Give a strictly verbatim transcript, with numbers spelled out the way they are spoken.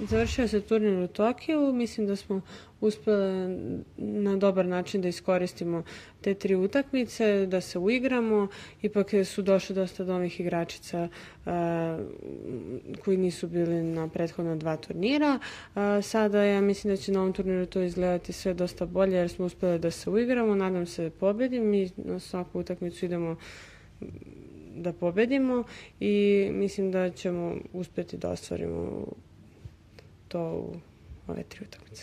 Završio se turnir u Tokiju, mislim da smo uspeli na dobar način da iskoristimo te tri utakmice, da se uigramo. Ipak su došli dosta novih igračica a, koji nisu bili na prethodna dva turnira. A, sada ja mislim da će na ovom turniru to izgledati sve dosta bolje jer smo uspeli da se uigramo. Nadam se da pobedim. Mi na svaku utakmicu idemo da pobedimo i mislim da ćemo uspeti da ostvarimo to u ove tri utakmice.